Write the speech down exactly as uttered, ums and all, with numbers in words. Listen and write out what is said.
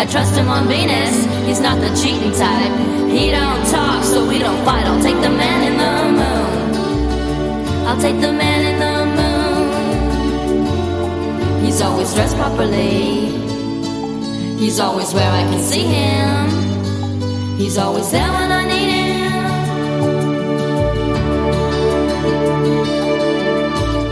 I trust him on Venus, he's not the cheating type. He don't talk, so we don't fight. I'll take the man in the moon. I'll take the man in the moon. He's always dressed properly. He's always where I can see him. He's always there when